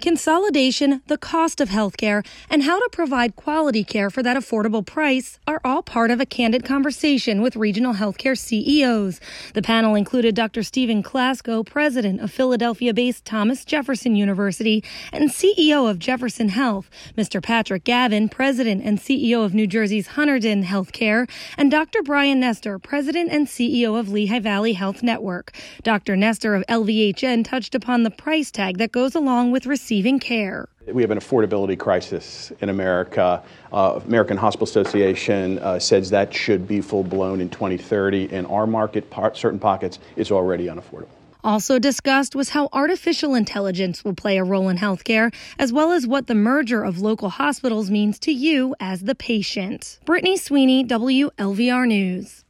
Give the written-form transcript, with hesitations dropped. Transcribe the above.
consolidation, the cost of healthcare, and how to provide quality care for that affordable price are all part of a candid conversation with regional healthcare CEOs. The panel included Dr. Stephen Klasko, president of Philadelphia-based Thomas Jefferson University and CEO of Jefferson Health, Mr. Patrick Gavin, president and CEO of New Jersey's Hunterdon Healthcare, and Dr. Brian Nestor, president and CEO of Lehigh Valley Health Network. Dr. Nestor of LVHN touched upon the price tag that goes along with receiving care. We have an affordability crisis in America. American Hospital Association says that should be full-blown in 2030. In our market, certain pockets, it's already unaffordable. Also discussed was how artificial intelligence will play a role in healthcare, as well as what the merger of local hospitals means to you as the patient. Brittany Sweeney, WLVR News.